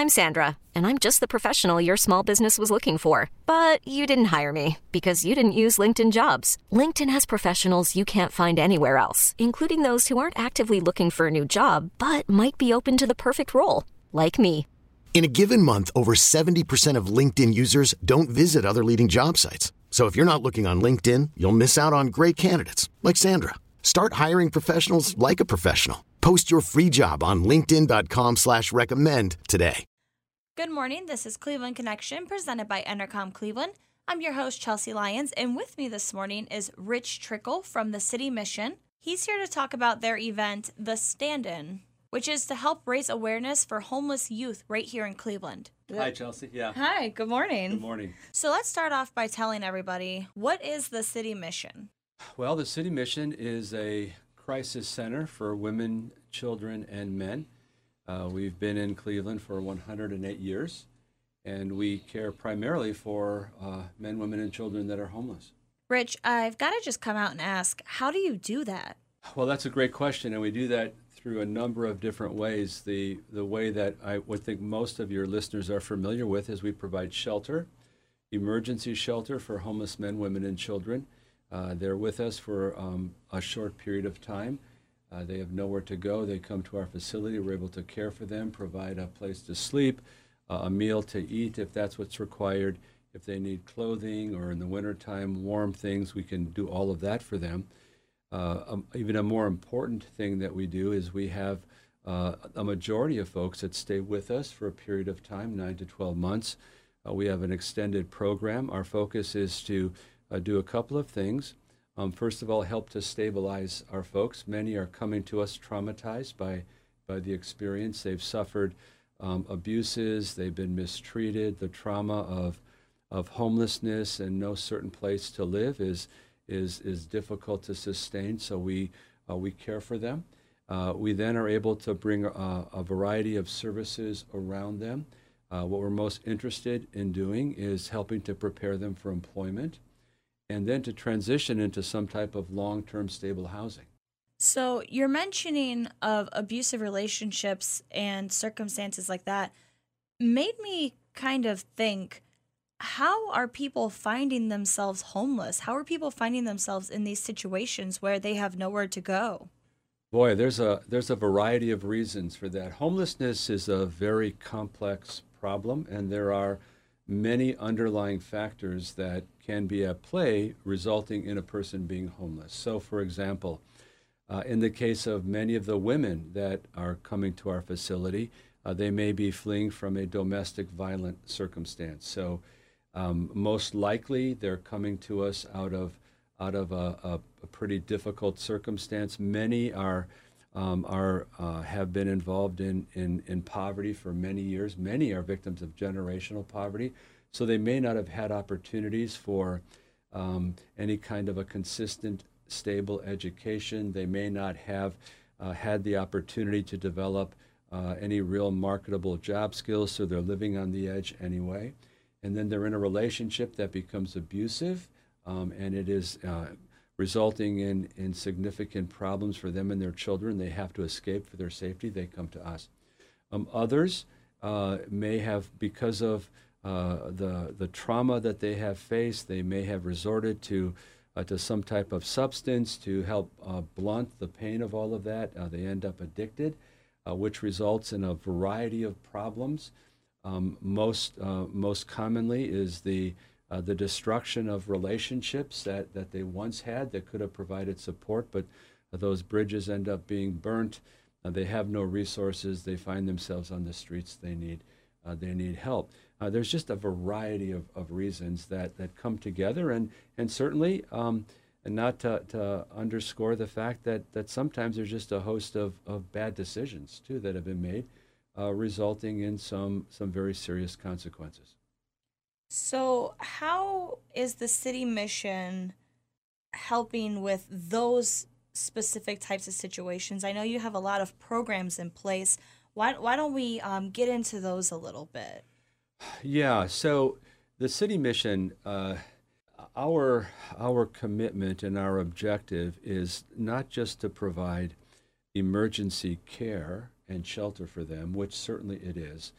I'm Sandra, and I'm just the professional your small business was looking for. But you didn't hire me because you didn't use LinkedIn Jobs. LinkedIn has professionals you can't find anywhere else, including those who aren't actively looking for a new job, but might be open to the perfect role, like me. In a given month, over 70% of LinkedIn users don't visit other leading job sites. So if you're not looking on LinkedIn, you'll miss out on great candidates like Sandra. Start hiring professionals like a professional. Post your free job on linkedin.com/recommend today. Good morning. This is Cleveland Connection presented by Entercom Cleveland. I'm your host, Chelsea Lyons, and with me this morning is Rich Trickle from the City Mission. He's here to talk about their event, The Stand-In, which is to help raise awareness for homeless youth right here in Cleveland. Hi, Chelsea. Yeah. Hi, good morning. Good morning. So let's start off by telling everybody, what is the City Mission? Well, the City Mission is a crisis center for women, children, and men. We've been in Cleveland for 108 years, and we care primarily for men, women, and children that are homeless. Rich, I've got to just come out and ask, how do you do that? Well, that's a great question, and we do that through a number of different ways. The way that I would think most of your listeners are familiar with is we provide shelter, emergency shelter for homeless men, women, and children. They're with us for a short period of time. They have nowhere to go. They come to our facility. We're able to care for them, provide a place to sleep, a meal to eat if that's what's required. If they need clothing or in the wintertime, warm things, we can do all of that for them. Even a more important thing that we do is we have a majority of folks that stay with us for a period of time, 9 to 12 months. We have an extended program. Our focus is to do a couple of things. First of all, help to stabilize our folks. Many are coming to us traumatized by the experience. They've suffered abuses, they've been mistreated. The trauma of homelessness and no certain place to live is difficult to sustain, so we care for them. We then are able to bring a variety of services around them. What we're most interested in doing is helping to prepare them for employment, and then to transition into some type of long-term stable housing. So you're mentioning of abusive relationships and circumstances like that made me kind of think, how are people finding themselves homeless? How are people finding themselves in these situations where they have nowhere to go? Boy, there's a variety of reasons for that. Homelessness is a very complex problem, and there are many underlying factors that can be at play resulting in a person being homeless. So, for example, in the case of many of the women that are coming to our facility, they may be fleeing from a domestic violent circumstance. So, most likely they're coming to us out of a pretty difficult circumstance. Many have been involved in poverty for many years. Many are victims of generational poverty, so they may not have had opportunities for any kind of a consistent, stable education. They may not have had the opportunity to develop any real marketable job skills, so they're living on the edge anyway. And then they're in a relationship that becomes abusive, and it is resulting in significant problems for them and their children. They have to escape for their safety. They come to us. Others may have, because of the trauma that they have faced, they may have resorted to some type of substance to help blunt the pain of all of that. They end up addicted, which results in a variety of problems. Most commonly is the destruction of relationships that they once had that could have provided support, but those bridges end up being burnt. They have no resources. They find themselves on the streets. They need help. There's just a variety of reasons that come together, and certainly not to underscore the fact that sometimes there's just a host of bad decisions too that have been made, resulting in some very serious consequences. So how is the City Mission helping with those specific types of situations? I know you have a lot of programs in place. Why don't we get into those a little bit? Yeah, so the City Mission, our commitment and our objective is not just to provide emergency care and shelter for them, which certainly it is,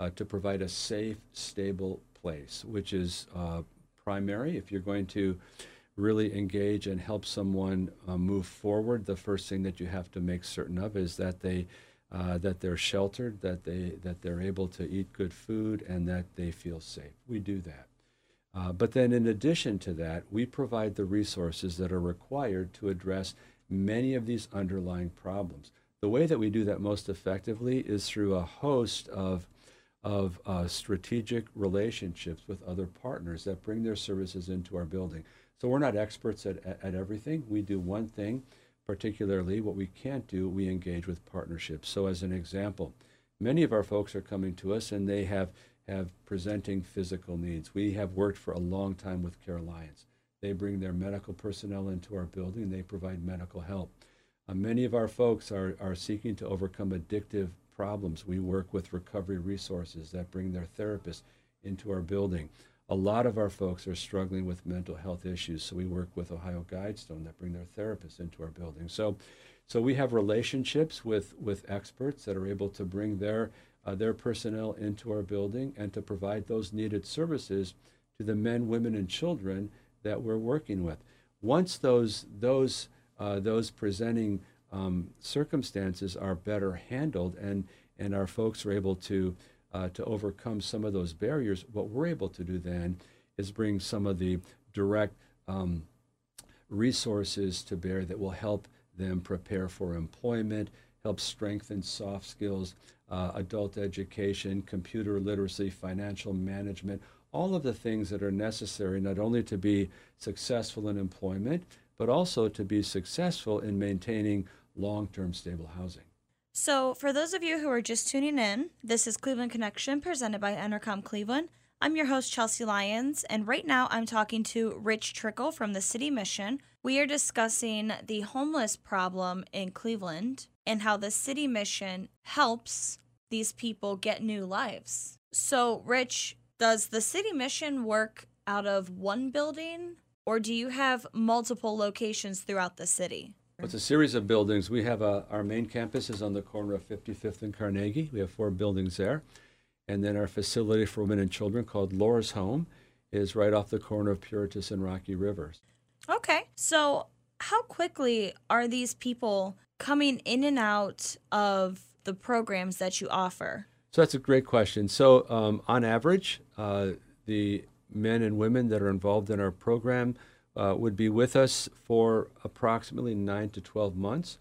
to provide a safe, stable place, which is primary. If you're going to really engage and help someone move forward, the first thing that you have to make certain of is that they're sheltered, that they're able to eat good food, and that they feel safe. We do that. But then in addition to that, we provide the resources that are required to address many of these underlying problems. The way that we do that most effectively is through a host of strategic relationships with other partners that bring their services into our building. So we're not experts at everything. We do one thing particularly. What we can't do, we engage with partnerships. So as an example, many of our folks are coming to us and they have presenting physical needs. We have worked for a long time with Care Alliance. They bring their medical personnel into our building and they provide medical help. Many of our folks are seeking to overcome addictive problems. We work with recovery resources that bring their therapists into our building. A lot of our folks are struggling with mental health issues, so we work with Ohio Guidestone that bring their therapists into our building. So we have relationships with experts that are able to bring their personnel into our building and to provide those needed services to the men, women, and children that we're working with. Once those presenting circumstances are better handled and our folks are able to overcome some of those barriers, what we're able to do then is bring some of the direct resources to bear that will help them prepare for employment, help strengthen soft skills, adult education, computer literacy, financial management, all of the things that are necessary not only to be successful in employment, but also to be successful in maintaining long-term stable housing. So for those of you who are just tuning in, this is Cleveland Connection presented by Entercom Cleveland. I'm your host, Chelsea Lyons, and right now I'm talking to Rich Trickle from the City Mission. We are discussing the homeless problem in Cleveland and how the City Mission helps these people get new lives. So, Rich, does the City Mission work out of one building, or do you have multiple locations throughout the city? It's a series of buildings. We have our main campus is on the corner of 55th and Carnegie. We have 4 buildings there. And then our facility for women and children called Laura's Home is right off the corner of Puritas and Rocky Rivers. Okay. So how quickly are these people coming in and out of the programs that you offer? So that's a great question. So on average, the men and women that are involved in our program would be with us for approximately 9 to 12 months.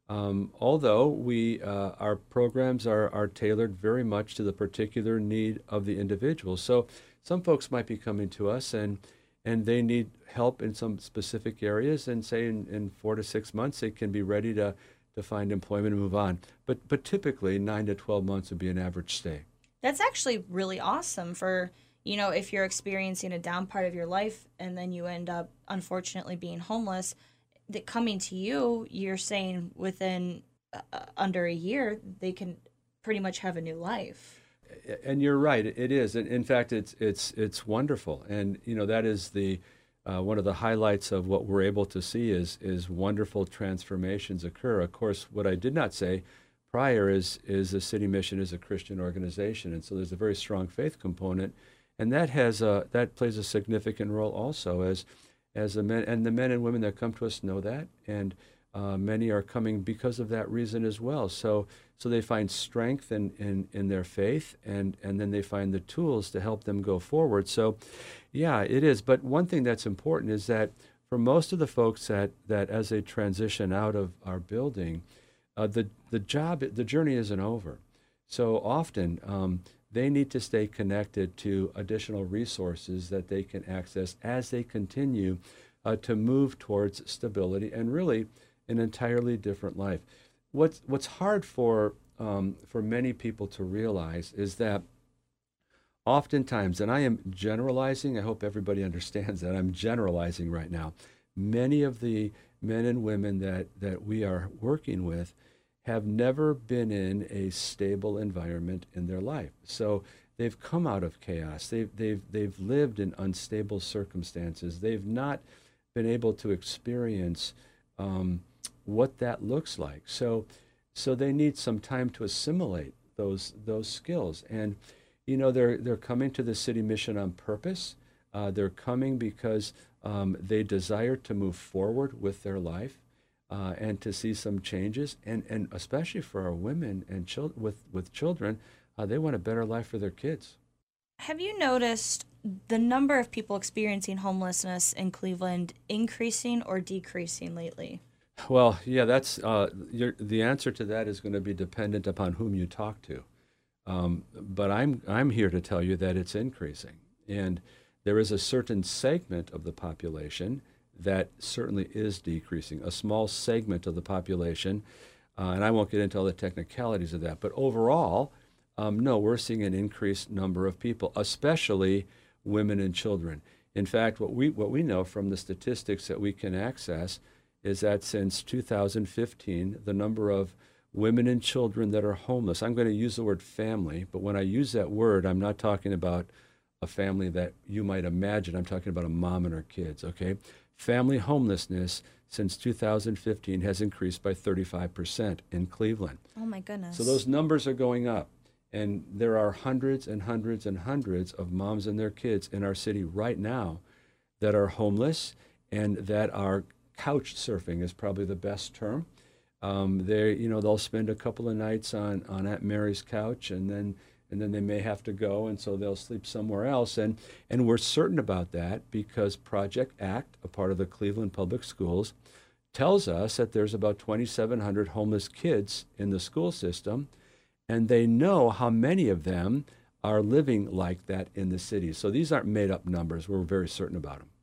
Although our programs are tailored very much to the particular need of the individual. So some folks might be coming to us and they need help in some specific areas, and say in 4 to 6 months they can be ready to find employment and move on. But typically 9 to 12 months would be an average stay. That's actually really awesome for, if you're experiencing a down part of your life and then you end up unfortunately being homeless, that coming to you, you're saying within under a year, they can pretty much have a new life. And you're right, it is. And in fact, it's wonderful. And, that is the one of the highlights of what we're able to see is wonderful transformations occur. Of course, what I did not say prior is the City Mission is a Christian organization. And so there's a very strong faith component. And that plays a significant role also as the men and women that come to us know that, and many are coming because of that reason as well. So they find strength in their faith, and then they find the tools to help them go forward. So, yeah, it is. But one thing that's important is that for most of the folks that as they transition out of our building, the journey isn't over. So often they need to stay connected to additional resources that they can access as they continue to move towards stability and really an entirely different life. What's hard for many people to realize is that oftentimes, and I am generalizing, I hope everybody understands that I'm generalizing right now, many of the men and women that we are working with have never been in a stable environment in their life. So they've come out of chaos. They've lived in unstable circumstances. They've not been able to experience what that looks like. So they need some time to assimilate those skills. And They're coming to the City Mission on purpose. They're coming because they desire to move forward with their life and to see some changes. And especially for our women and with children, they want a better life for their kids. Have you noticed the number of people experiencing homelessness in Cleveland increasing or decreasing lately? Well, yeah, that's the answer to that is going to be dependent upon whom you talk to. But I'm here to tell you that it's increasing, and there is a certain segment of the population that certainly is decreasing. A small segment of the population, and I won't get into all the technicalities of that. But overall, no, we're seeing an increased number of people, especially women and children. In fact, what we know from the statistics that we can access is that since 2015, the number of women and children that are homeless, I'm going to use the word family, but when I use that word, I'm not talking about a family that you might imagine. I'm talking about a mom and her kids, okay? Family homelessness since 2015 has increased by 35% in Cleveland. Oh, my goodness. So those numbers are going up. And there are hundreds and hundreds and hundreds of moms and their kids in our city right now that are homeless and that are couch surfing is probably the best term. They'll spend a couple of nights on Aunt Mary's couch, and then they may have to go, and so they'll sleep somewhere else. And we're certain about that because Project ACT, a part of the Cleveland Public Schools, tells us that there's about 2,700 homeless kids in the school system, and they know how many of them are living like that in the city. So these aren't made-up numbers. We're very certain about them.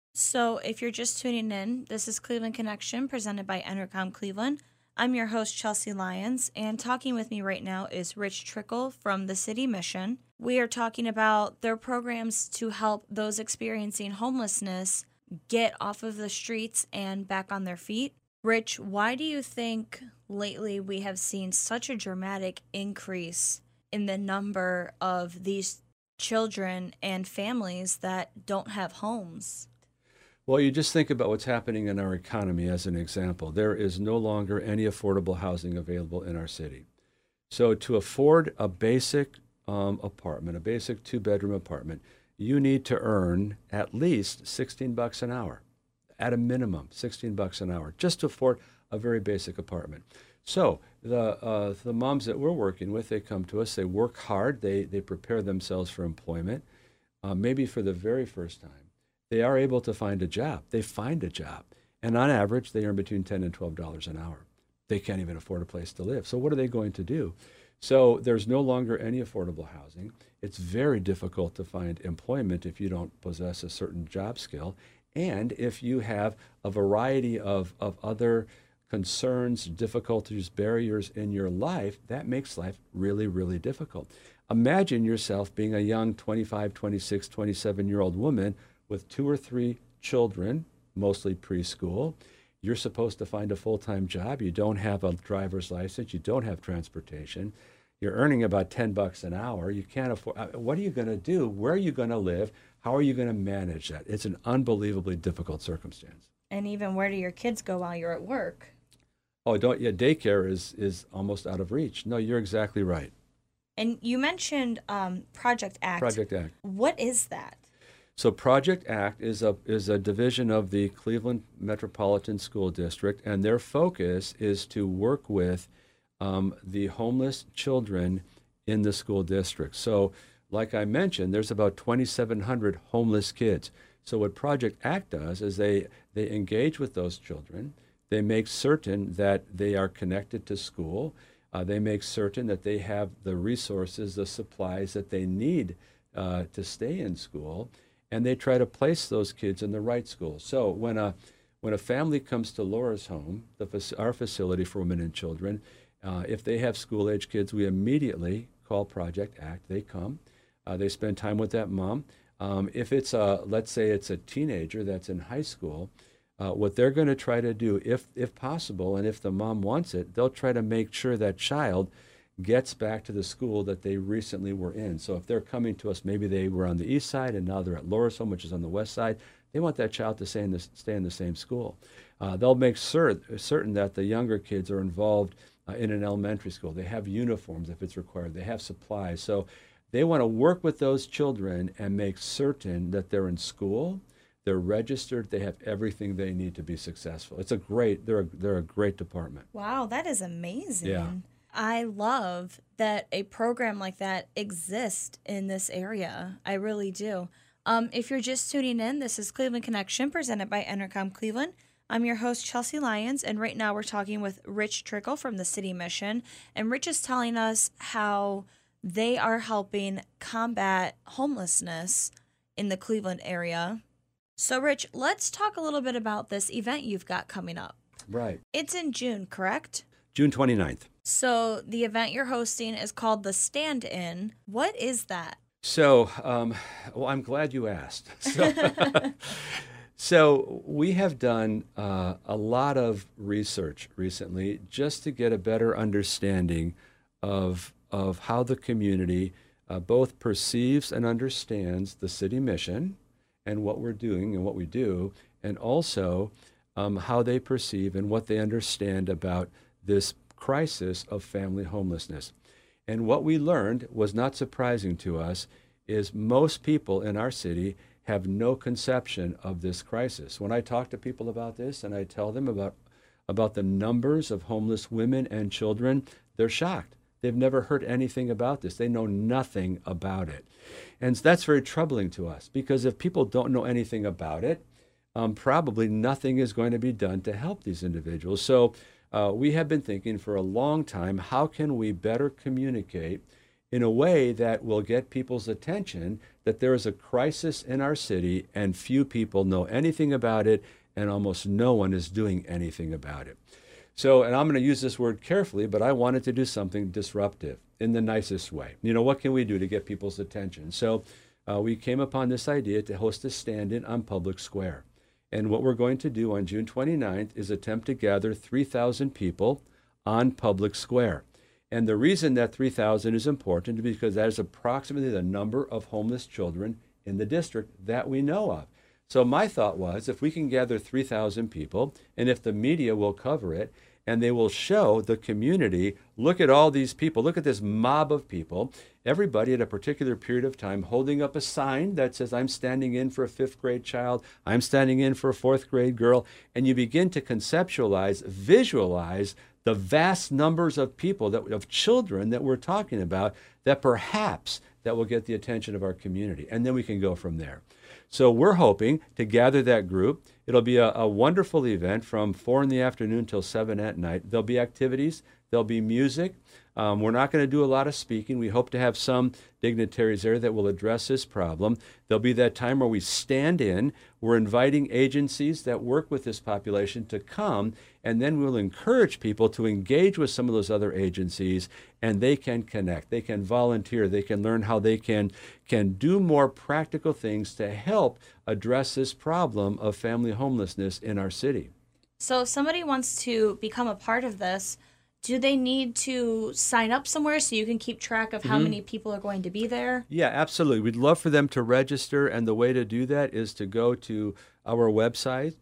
So if you're just tuning in, this is Cleveland Connection presented by Entercom Cleveland. I'm your host, Chelsea Lyons, and talking with me right now is Rich Trickle from the City Mission. We are talking about their programs to help those experiencing homelessness get off of the streets and back on their feet. Rich, why do you think lately we have seen such a dramatic increase in the number of these children and families that don't have homes? Well, you just think about what's happening in our economy as an example. There is no longer any affordable housing available in our city. So to afford a basic apartment, a basic two-bedroom apartment, you need to earn at least $16 an hour, at a minimum, $16 an hour, just to afford a very basic apartment. So the moms that we're working with, they come to us, they work hard, they prepare themselves for employment, maybe for the very first time. They are able to find a job. They find a job. And on average, they earn between $10 and $12 an hour. They can't even afford a place to live. So what are they going to do? So there's no longer any affordable housing. It's very difficult to find employment if you don't possess a certain job skill. And if you have a variety of other concerns, difficulties, barriers in your life, that makes life really, really difficult. Imagine yourself being a young 25, 26, 27-year-old woman with 2 or 3 children, mostly preschool. You're supposed to find a full-time job. You don't have a driver's license. You don't have transportation. You're earning about $10 an hour. You can't afford. What are you going to do? Where are you going to live? How are you going to manage that? It's an unbelievably difficult circumstance. And even where do your kids go while you're at work? Oh, daycare is almost out of reach. No, you're exactly right. And you mentioned Project ACT. Project ACT. What is that? So Project ACT is a division of the Cleveland Metropolitan School District, and their focus is to work with the homeless children in the school district. So like I mentioned, there's about 2,700 homeless kids. So what Project ACT does is they engage with those children. They make certain that they are connected to school. They make certain that they have the resources, the supplies that they need to stay in school. And they try to place those kids in the right school. So when a family comes to Laura's home, our facility for women and children, if they have school-age kids, we immediately call Project ACT. They come. They spend time with that mom. If it's let's say it's a teenager that's in high school, what they're going to try to do, if possible, and if the mom wants it, they'll try to make sure that child gets back to the school that they recently were in. So if they're coming to us, maybe they were on the east side and now they're at Laura's home, which is on the west side, they want that child to stay in the same school. They'll make certain that the younger kids are involved in an elementary school. They have uniforms if it's required. They have supplies. So They want to work with those children and make certain that they're in school, they're registered, they have everything they need to be successful. They're a great department. Wow, that is amazing. Yeah. I love that a program like that exists in this area. I really do. If you're just tuning in, this is Cleveland Connection presented by Entercom Cleveland. I'm your host, Chelsea Lyons, and right now we're talking with Rich Trickle from the City Mission. And Rich is telling us how they are helping combat homelessness in the Cleveland area. So, Rich, let's talk a little bit about this event you've got coming up. Right. It's in June, correct? June 29th. So the event you're hosting is called The Stand-In. What is that? So, well, I'm glad you asked. So we have done a lot of research recently just to get a better understanding of how the community both perceives and understands the city mission and what we're doing and what we do, and also how they perceive and what they understand about this crisis of family homelessness. And what we learned was not surprising to us is most people in our city have no conception of this crisis. When I talk to people about this and I tell them about the numbers of homeless women and children, they're shocked. They've never heard anything about this. They know nothing about it. And that's very troubling to us because if people don't know anything about it, probably nothing is going to be done to help these individuals. So we have been thinking for a long time, how can we better communicate in a way that will get people's attention that there is a crisis in our city and few people know anything about it and almost no one is doing anything about it. So, and I'm going to use this word carefully, but I wanted to do something disruptive in the nicest way. What can we do to get people's attention? So we came upon this idea to host a stand-in on Public Square. And what we're going to do on June 29th is attempt to gather 3,000 people on Public Square. And the reason that 3,000 is important is because that is approximately the number of homeless children in the district that we know of. So my thought was, if we can gather 3,000 people, and if the media will cover it, and they will show the community, look at all these people, look at this mob of people, everybody at a particular period of time holding up a sign that says, I'm standing in for a 5th grade child, I'm standing in for a 4th grade girl, and you begin to conceptualize, visualize the vast numbers of people, of children that we're talking about, that perhaps that will get the attention of our community. And then we can go from there. So we're hoping to gather that group. It'll be a wonderful event from 4 in the afternoon till 7 at night. There'll be activities. There'll be music. We're not going to do a lot of speaking. We hope to have some dignitaries there that will address this problem. There'll be that time where we stand in. We're inviting agencies that work with this population to come, and then we'll encourage people to engage with some of those other agencies, and they can connect. They can volunteer. They can learn how they can do more practical things to help address this problem of family homelessness in our city. So if somebody wants to become a part of this, do they need to sign up somewhere so you can keep track of how many people are going to be there? Yeah, absolutely. We'd love for them to register, and the way to do that is to go to our website,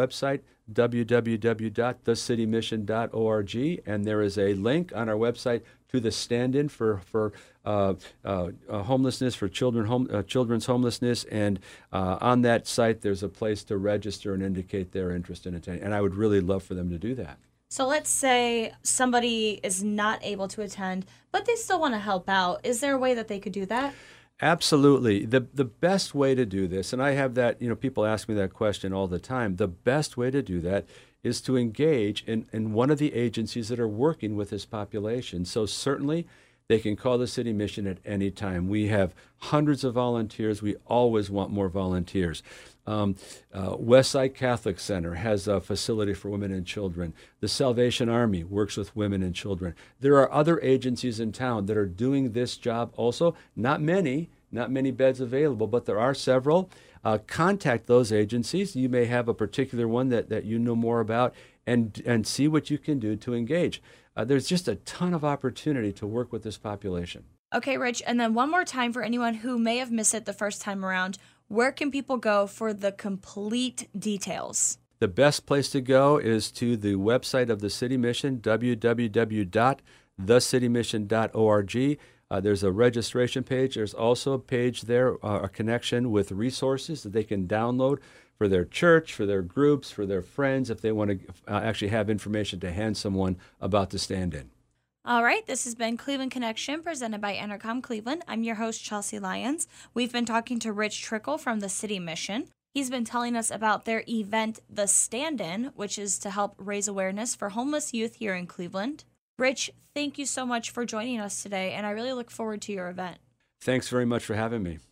www.thecitymission.org, and there is a link on our website to the stand-in for homelessness, for children's homelessness, and on that site there's a place to register and indicate their interest in attending, and I would really love for them to do that. So let's say somebody is not able to attend, but they still want to help out. Is there a way that they could do that? Absolutely. The best way to do this, and I have that, people ask me that question all the time, the best way to do that is to engage in one of the agencies that are working with this population. So certainly they can call the City Mission at any time. We have hundreds of volunteers. We always want more volunteers. Westside Catholic Center has a facility for women and children. The Salvation Army works with women and children. There are other agencies in town that are doing this job also. Not many beds available, but there are several. Contact those agencies. You may have a particular one that you know more about, and see what you can do to engage. There's just a ton of opportunity to work with this population. Okay, Rich, and then one more time for anyone who may have missed it the first time around, where can people go for the complete details? The best place to go is to the website of the City Mission, www.thecitymission.org. There's a registration page. There's also a page there, a connection with resources that they can download for their church, for their groups, for their friends, if they want to actually have information to hand someone about the stand-in. All right, this has been Cleveland Connection presented by Entercom Cleveland. I'm your host, Chelsea Lyons. We've been talking to Rich Trickle from the City Mission. He's been telling us about their event, The Stand-In, which is to help raise awareness for homeless youth here in Cleveland. Rich, thank you so much for joining us today, and I really look forward to your event. Thanks very much for having me.